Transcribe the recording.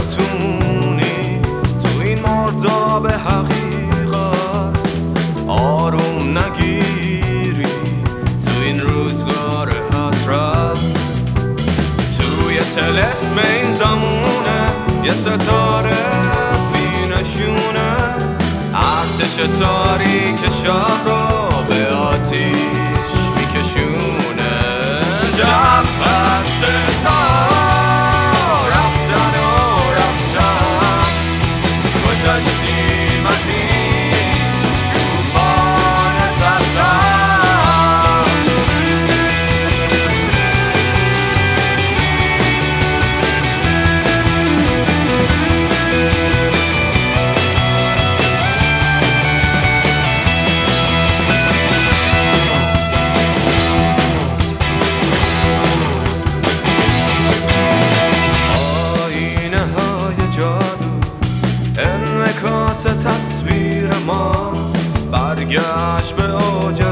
بتونی تو این مرداب حقیقت آروم نگیری، تو این روزگار حسرت. توی طلسم این زمونه یه ستاره بینشونه، ارتش تاریک شب رو به آتیش میکشونه. شب پس تا رفتن و رفتن، گذشتیم از این توفان سرسر. انعکاس تصویر ماست، برگشت به اوج